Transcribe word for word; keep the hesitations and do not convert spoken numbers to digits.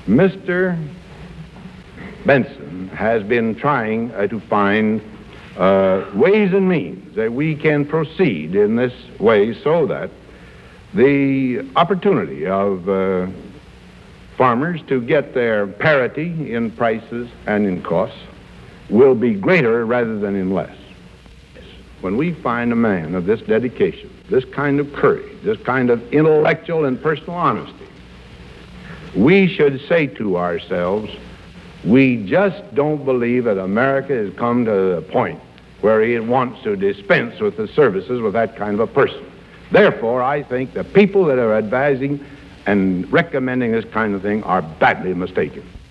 Mister Benson has been trying uh, to find uh, ways and means that we can proceed in this way so that the opportunity of uh, farmers to get their parity in prices and in costs will be greater rather than in less. When we find a man of this dedication, this kind of courage, this kind of intellectual and personal honesty, we should say to ourselves, we just don't believe that America has come to the point where it wants to dispense with the services with that kind of a person. Therefore, I think the people that are advising and recommending this kind of thing are badly mistaken.